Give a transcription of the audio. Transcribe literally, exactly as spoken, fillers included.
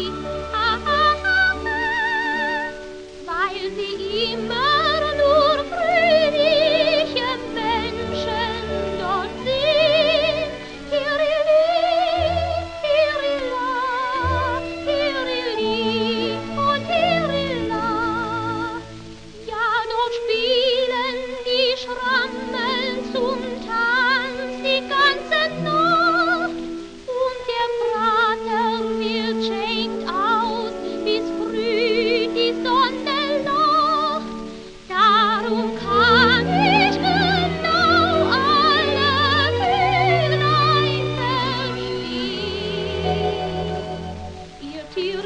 ah, ah, ah, weil sie immer nur fröhliche Menschen dort sehen. Tirili, tirila, tirili und tirila. Ja, dort spielen die Schrammeln zum Tanz die ganze Nacht. Und der Prater wird schenkt aus, bis früh die Sonne lacht. Darum kann ich genau alle Vöglein verstehen. Ihr Tiere